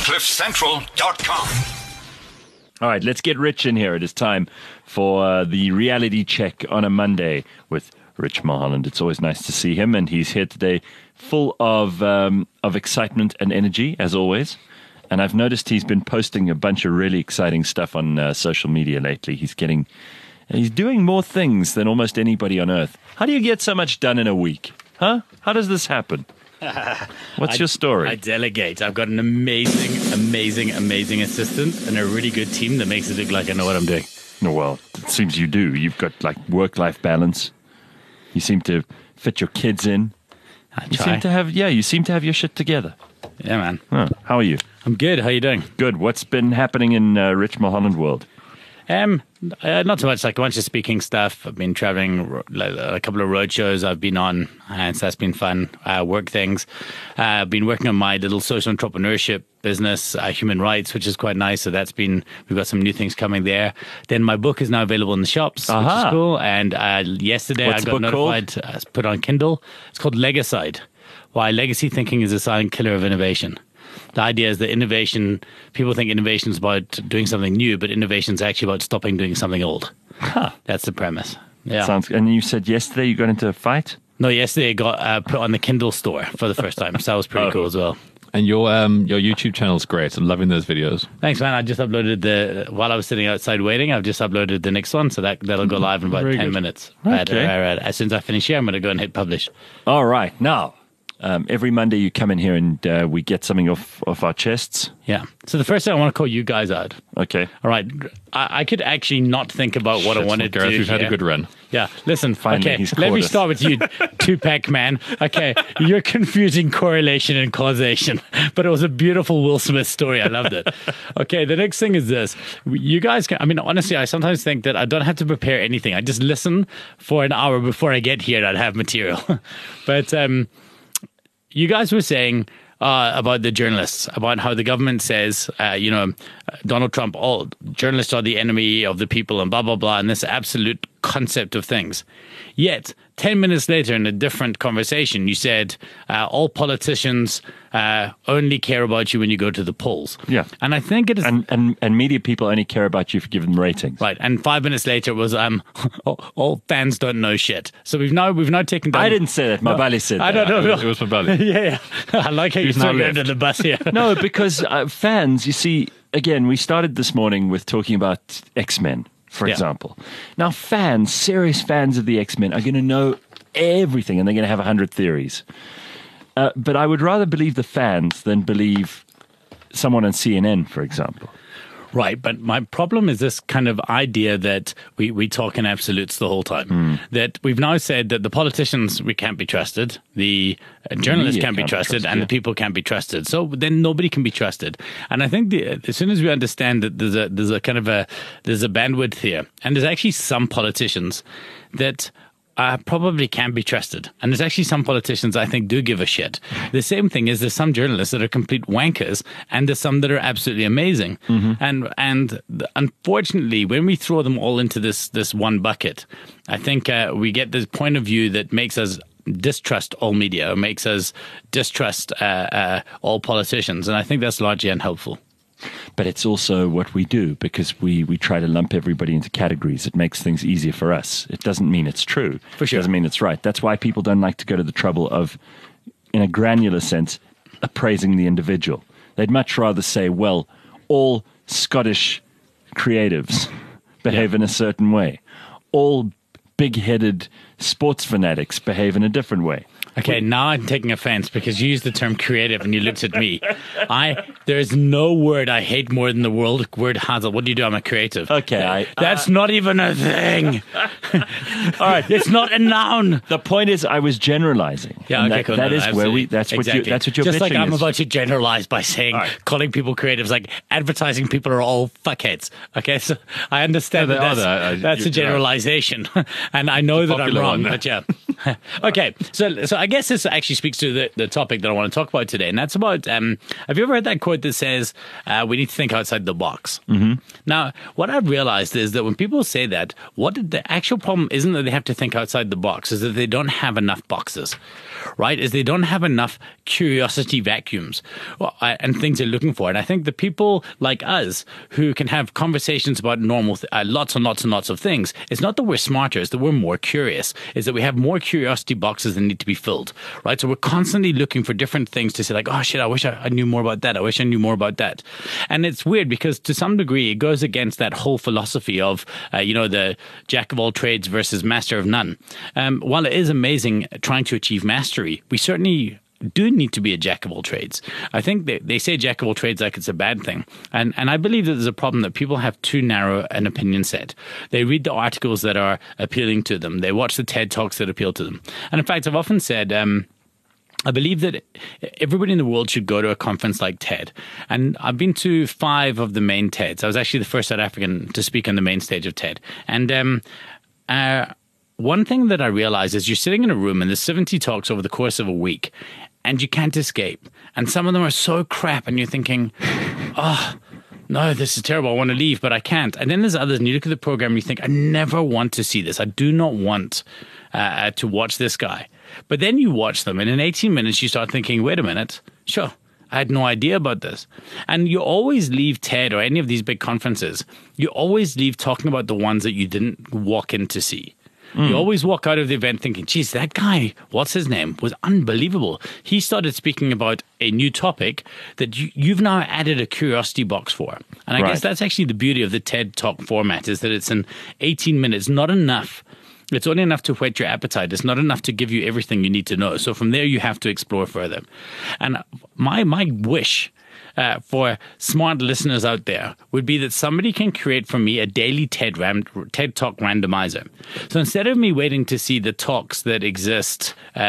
CliffCentral.com. All right, let's get Rich in here. It is time for the reality check on a Monday with Rich Mulholland. It's always nice to see him, and he's here today full of excitement and energy, as always. And I've noticed he's been posting a bunch of really exciting stuff on social media lately. He's doing more things than almost anybody on earth. How do you get so much done in a week? Huh? How does this happen? What's your story? I delegate. I've got an amazing assistant and a really good team that makes it look like I know what I'm doing. Oh, well, it seems you do. You've got like work-life balance. You seem to fit your kids in. You seem to have your shit together. Yeah, man. Huh. How are you? I'm good. How are you doing? Good. What's been happening in Rich Mulholland world? Not so much, like a bunch of speaking stuff. I've been traveling a couple of road shows I've been on, and so that's been fun. Work things. I've been working on my little social entrepreneurship business, Human Rights, which is quite nice. So we've got some new things coming there. Then my book is now available in the shops, which is cool. And yesterday I got notified, put on Kindle. It's called Legacide: Why Legacy Thinking is a Silent Killer of Innovation. The idea is that innovation, people think innovation is about doing something new, but innovation is actually about stopping doing something old. Huh. That's the premise. Yeah. And you said yesterday you got into a fight? No, yesterday it got put on the Kindle store for the first time, so that was pretty cool as well. And your YouTube channel is great. I'm loving those videos. Thanks, man. I just uploaded while I was sitting outside waiting, I've just uploaded the next one, so that'll go live in about 10 minutes. Okay. As soon as I finish here, I'm going to go and hit publish. All right. Now, every Monday you come in here and we get something off our chests. Yeah. So the first thing I want to call you guys out. Okay. All right. I could actually not think about what I wanted to do. Gareth, we've had a good run. Yeah. Listen, Finally, okay, he's let me caught us. start with you, Tupac man. Okay, you're confusing correlation and causation, but it was a beautiful Will Smith story. I loved it. Okay, the next thing is this. You guys honestly, I sometimes think that I don't have to prepare anything. I just listen for an hour before I get here and I'd have material. But you guys were saying about the journalists, about how the government says, Donald Trump, all journalists are the enemy of the people and blah, blah, blah, and this absolute concept of things. Yet, 10 minutes later in a different conversation, you said all politicians only care about you when you go to the polls. Yeah. And I think it is... And media people only care about you if you give them ratings. Right. And 5 minutes later it was all fans don't know shit. So we've now taken down... I didn't say that. Mabali said that. I don't know. It was Mabali. Yeah. I like how you threw me under the bus here. No, because fans, you see, again, we started this morning with talking about X-Men, for example. Now, serious fans of the X-Men are going to know everything and they're going to have 100 theories. But I would rather believe the fans than believe someone on CNN, for example. Right, but my problem is this kind of idea that we talk in absolutes the whole time. That we've now said that the politicians, we can't be trusted, the journalists can't be trusted, and the people can't be trusted. So then nobody can be trusted. And I think as soon as we understand that there's a bandwidth here, and there's actually some politicians that probably can't be trusted. And there's actually some politicians I think do give a shit. The same thing is there's some journalists that are complete wankers and there's some that are absolutely amazing. Mm-hmm. And unfortunately, when we throw them all into this one bucket, I think we get this point of view that makes us distrust all media, or makes us distrust all politicians. And I think that's largely unhelpful. But it's also what we do because we try to lump everybody into categories. It makes things easier for us. It doesn't mean it's true. For sure. It doesn't mean it's right. That's why people don't like to go to the trouble of, in a granular sense, appraising the individual. They'd much rather say, well, all Scottish creatives behave in a certain way. All big-headed sports fanatics behave in a different way. Okay, now I'm taking offense because you used the term creative and you looked at me. There's no word I hate more than the word Hazel. What do you do? I'm a creative. Okay. That's not even a thing. All right, it's not a noun. The point is, I was generalizing. Yeah, okay, cool. That is where we. That's exactly. what you're just bitching like I'm is. about to generalize by saying, calling people creatives, like advertising people are all fuckheads. Okay, so I understand that's a generalization, and I know that I'm wrong. But yeah. Okay, so I guess this actually speaks to the topic that I want to talk about today, and that's about, have you ever heard that quote that says, we need to think outside the box? Mm-hmm. Now, what I've realized is that when people say that, the actual problem isn't that they have to think outside the box, is that they don't have enough boxes, right? Is they don't have enough curiosity vacuums and things they're looking for. And I think the people like us who can have conversations about normal, lots and lots and lots of things, it's not that we're smarter, it's that we're more curious, is that we have more curiosity boxes that need to be filled, right? So we're constantly looking for different things to say like, oh shit, I wish I knew more about that. I wish I knew more about that. And it's weird because to some degree it goes against that whole philosophy of, the jack of all trades versus master of none. While it is amazing trying to achieve mastery, we certainly do need to be a jack of all trades. I think they say jack of all trades like it's a bad thing. And I believe that there's a problem that people have too narrow an opinion set. They read the articles that are appealing to them. They watch the TED Talks that appeal to them. And in fact, I've often said, I believe that everybody in the world should go to a conference like TED. And I've been to 5 of the main TEDs. I was actually the first South African to speak on the main stage of TED. And one thing that I realized is you're sitting in a room and there's 70 talks over the course of a week and you can't escape. And some of them are so crap and you're thinking, oh, no, this is terrible. I want to leave, but I can't. And then there's others and you look at the program and you think, I never want to see this. I do not want to watch this guy. But then you watch them and in 18 minutes you start thinking, wait a minute, sure, I had no idea about this. And you always leave TED or any of these big conferences, you always leave talking about the ones that you didn't walk in to see. You always walk out of the event thinking, geez, that guy, what's his name, was unbelievable. He started speaking about a new topic that you've now added a curiosity box for. And I guess that's actually the beauty of the TED Talk format, is that it's in 18 minutes, not enough. It's only enough to whet your appetite. It's not enough to give you everything you need to know. So from there, you have to explore further. And my wish for smart listeners out there would be that somebody can create for me a daily TED Talk randomizer. So instead of me waiting to see the talks that exist,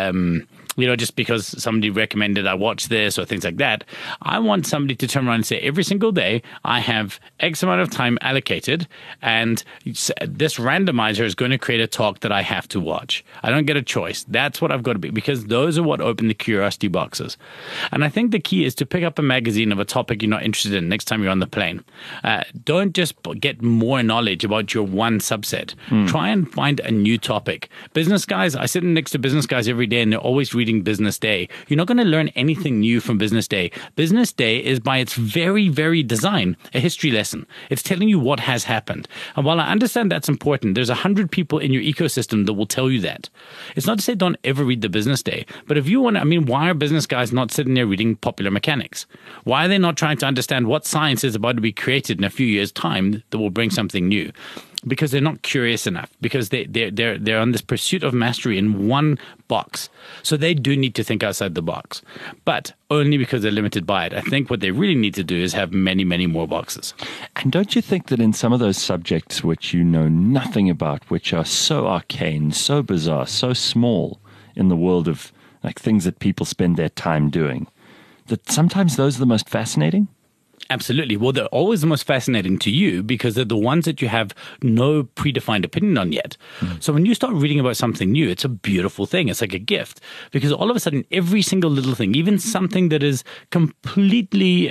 just because somebody recommended I watch this or things like that, I want somebody to turn around and say, every single day, I have X amount of time allocated, and this randomizer is going to create a talk that I have to watch. I don't get a choice. That's what I've got to be, because those are what open the curiosity boxes. And I think the key is to pick up a magazine of a topic you're not interested in next time you're on the plane. Don't just get more knowledge about your one subset. Try and find a new topic. Business guys, I sit next to business guys every day, and they're always reading Business Day. You're not going to learn anything new from Business Day. Business Day is by its very, very design a history lesson. It's telling you what has happened. And while I understand that's important, there's 100 people in your ecosystem that will tell you that. It's not to say don't ever read the Business Day, but if you want to, why are business guys not sitting there reading Popular Mechanics? Why are they not trying to understand what science is about to be created in a few years' time that will bring something new? Because they're not curious enough, because they're on this pursuit of mastery in one box. So they do need to think outside the box, but only because they're limited by it. I think what they really need to do is have many, many more boxes. And don't you think that in some of those subjects which you know nothing about, which are so arcane, so bizarre, so small in the world of like things that people spend their time doing, that sometimes those are the most fascinating? Absolutely. Well, they're always the most fascinating to you because they're the ones that you have no predefined opinion on yet. So when you start reading about something new, it's a beautiful thing. It's like a gift, because all of a sudden, every single little thing, even something that is completely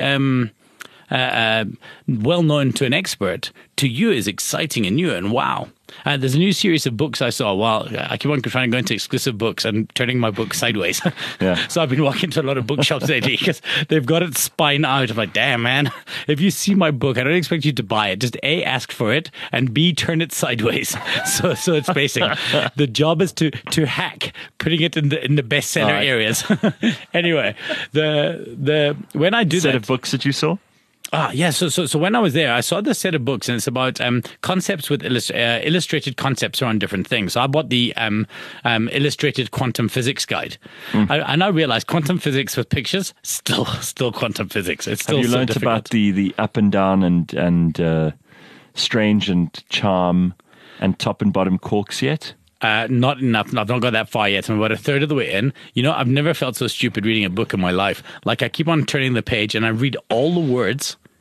well known to an expert, to you is exciting and new and wow. There's a new series of books I saw. Well, I keep on trying to go into exclusive books and turning my book sideways. Yeah. So I've been walking to a lot of bookshops lately because they've got it spine out. I'm like, damn, man, if you see my book, I don't expect you to buy it. Just A, ask for it, and B, turn it sideways. So it's facing. The job is to hack, putting it in the bestseller areas. Anyway, the when I do set of books that you saw. Yeah. So when I was there, I saw this set of books, and it's about concepts with illustrated concepts around different things. So I bought the illustrated quantum physics guide, and I realized quantum physics with pictures still quantum physics. It's still. Have you learned about the up and down and strange and charm and top and bottom quarks yet? Not enough. I've not got that far yet. I'm about a third of the way in. I've never felt so stupid reading a book in my life. Like I keep on turning the page and I read all the words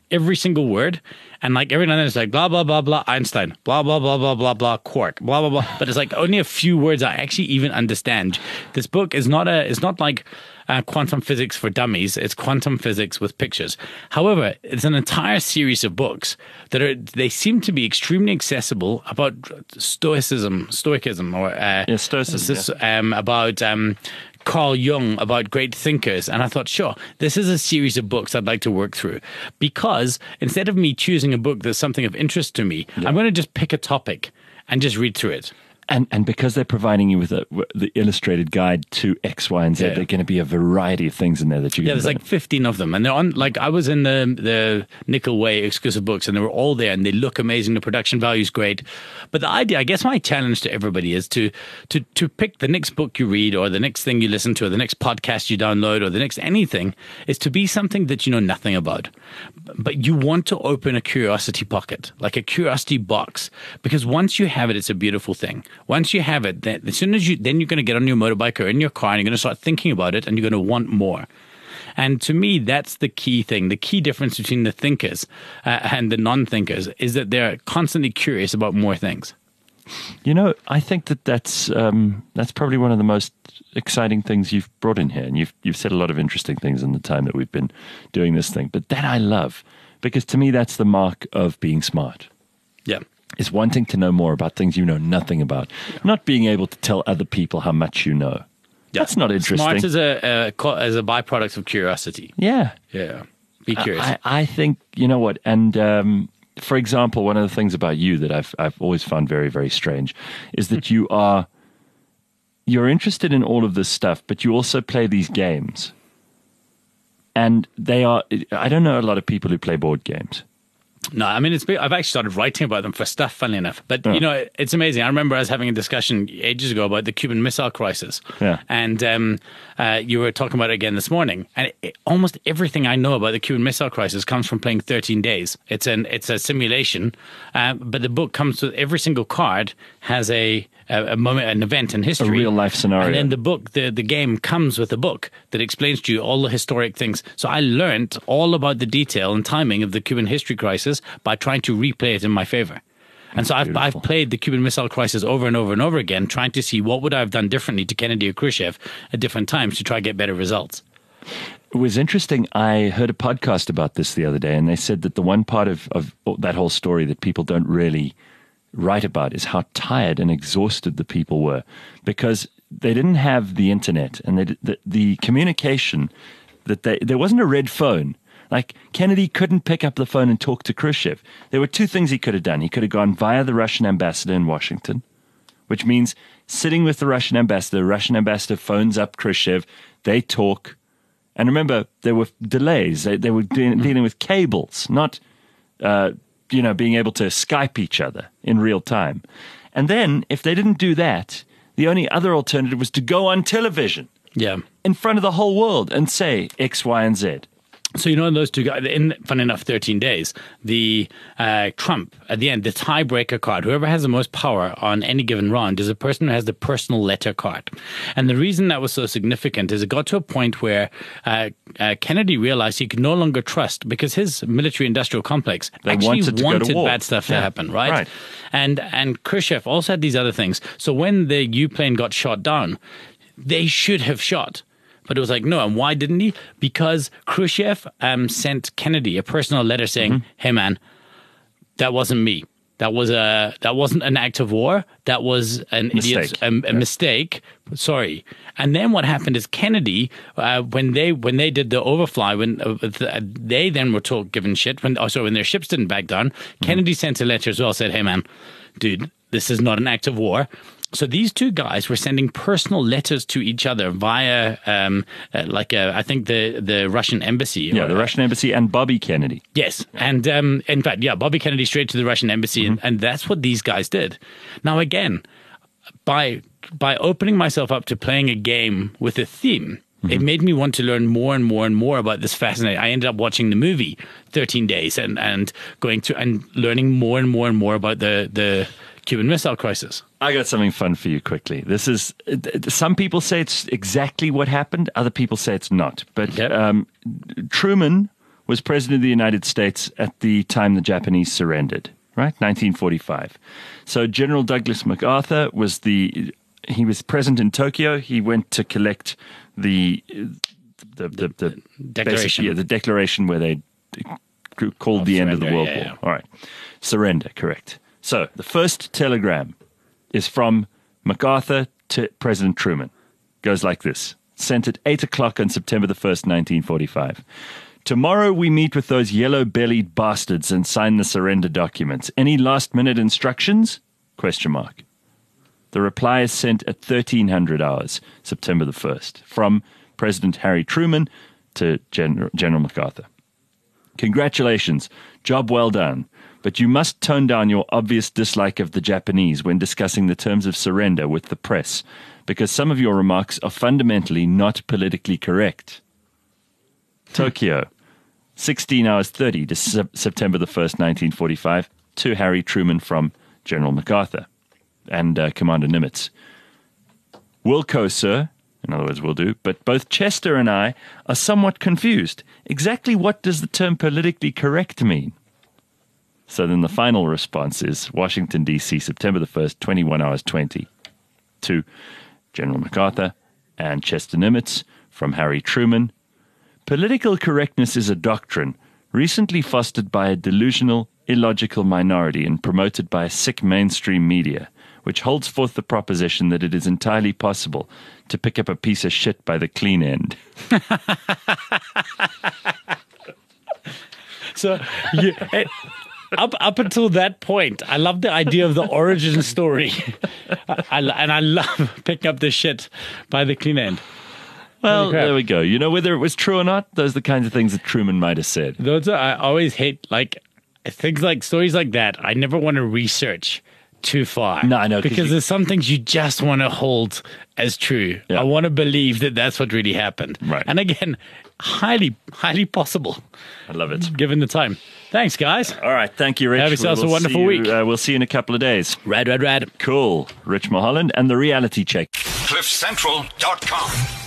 every single word. And like every now and then it's like blah, blah, blah, blah, Einstein, blah, blah, blah, blah, blah, blah, quark, blah, blah, blah. But it's like only a few words I actually even understand. This book is not like quantum physics for dummies. It's quantum physics with pictures. However, it's an entire series of books they seem to be extremely accessible about stoicism, or stoicism, about Carl Jung, about great thinkers. And I thought, sure, this is a series of books I'd like to work through, because instead of me choosing a book that's something of interest to me, I'm going to just pick a topic and just read through it. And because they're providing you with the illustrated guide to X, Y, and Z, there are going to be a variety of things in there that you can there's like 15 of them. And they're on, like, I was in the Nickel Way exclusive books, and they were all there, and they look amazing. The production value is great. But the idea, I guess my challenge to everybody is to pick the next book you read, or the next thing you listen to, or the next podcast you download, or the next anything, is to be something that you know nothing about. But you want to open a curiosity pocket, like a curiosity box, because once you have it, it's a beautiful thing. Once you have it, then as soon as then you're going to get on your motorbike or in your car, and you're going to start thinking about it, and you're going to want more. And to me, that's the key thing. The key difference between the thinkers and the non-thinkers is that they're constantly curious about more things. You know, I think that's probably one of the most exciting things you've brought in here, and you've said a lot of interesting things in the time that we've been doing this thing. But that I love, because to me, that's the mark of being smart. Yeah. Is wanting to know more about things you know nothing about, not being able to tell other people how much you know. Yeah. That's not interesting. Smart is a byproduct of curiosity. Yeah. Yeah. Be curious. I think, you know what, and for example, one of the things about you that I've always found very, very strange is that you're interested in all of this stuff, but you also play these games. And I don't know a lot of people who play board games. No, I mean, I've actually started writing about them for stuff, funnily enough. But, you know, it's amazing. I remember I was having a discussion ages ago about the Cuban Missile Crisis. Yeah. And you were talking about it again this morning. And almost everything I know about the Cuban Missile Crisis comes from playing 13 Days. It's a simulation. But the book comes with every single card has a moment, an event in history. A real life scenario. And then the book, the game comes with a book that explains to you all the historic things. So I learned all about the detail and timing of the Cuban history crisis by trying to replay it in my favor. And so I've played the Cuban Missile Crisis over and over and over again, trying to see what would I have done differently to Kennedy or Khrushchev at different times to try to get better results. It was interesting. I heard a podcast about this the other day, and they said that the one part of that whole story that people don't really write about is how tired and exhausted the people were, because they didn't have the internet, and the communication there wasn't a red phone. Like, Kennedy couldn't pick up the phone and talk to Khrushchev. There were two things he could have done. He could have gone via the Russian ambassador in Washington, which means sitting with the Russian ambassador phones up Khrushchev, they talk. And remember, there were delays. They were dealing with cables, not being able to Skype each other in real time. And then, if they didn't do that, the only other alternative was to go on television in front of the whole world and say X, Y, and Z. So, you know, those two guys, fun enough, 13 Days, the Trump, at the end, the tiebreaker card, whoever has the most power on any given round is the person who has the personal letter card. And the reason that was so significant is it got to a point where Kennedy realized he could no longer trust, because his military-industrial complex actually wanted bad stuff to happen, right? And Khrushchev also had these other things. So when the U-plane got shot down, they should have shot. But it was like, no. And why didn't he? Because Khrushchev sent Kennedy a personal letter saying, hey, man, that wasn't me. That wasn't an act of war. That was an idiot, a mistake. Sorry. And then what happened is Kennedy, when they did the overfly, they then were given shit. When their ships didn't back down, Kennedy sent a letter as well, said, hey, man, dude, this is not an act of war. So these two guys were sending personal letters to each other via, I think the Russian embassy. Yeah, the Russian embassy and Bobby Kennedy. Yes. And in fact, Bobby Kennedy straight to the Russian embassy. And that's what these guys did. Now, again, by opening myself up to playing a game with a theme, it made me want to learn more and more and more about this fascinating. I ended up watching the movie 13 Days and going to and learning more and more and more about the Cuban Missile Crisis. I got something fun for you quickly. This is, some people say it's exactly what happened. Other people say it's not. But Truman was president of the United States at the time the Japanese surrendered? Right, 1945. So General Douglas MacArthur he was present in Tokyo. He went to collect the declaration. the declaration where they called the end of the World War. Yeah. All right, surrender, correct. So the first telegram is from MacArthur to President Truman. Goes like this. Sent at 8 o'clock on September the 1st, 1945. Tomorrow we meet with those yellow-bellied bastards and sign the surrender documents. Any last-minute instructions? ? The reply is sent at 1300 hours, September the 1st, from President Harry Truman to General MacArthur. Congratulations. Job well done. But you must tone down your obvious dislike of the Japanese when discussing the terms of surrender with the press, because some of your remarks are fundamentally not politically correct. Tokyo, 16 hours 30 to September the 1st, 1945, to Harry Truman from General MacArthur and Commander Nimitz. Wilco, sir, in other words, will do, but both Chester and I are somewhat confused. Exactly what does the term politically correct mean? So then the final response is Washington, D.C., September the 1st, 21 hours 20, to General MacArthur and Chester Nimitz from Harry Truman. Political correctness is a doctrine recently fostered by a delusional, illogical minority and promoted by a sick mainstream media, which holds forth the proposition that it is entirely possible to pick up a piece of shit by the clean end. So, up until that point, I love the idea of the origin story. I love picking up the shit by the clean end. Well, there we go. You know, whether it was true or not, those are the kinds of things that Truman might have said. Those I always hate, like, things like stories like that. I never want to research too far. No, I know. Because there's some things you just want to hold as true. Yeah. I want to believe that that's what really happened. Right. And again, highly, highly possible. I love it. Given the time. Thanks, guys. All right. Thank you, Rich. Have yourselves a wonderful week. We'll see you in a couple of days. Rad. Cool. Rich Mulholland and the Reality Check. CliffCentral.com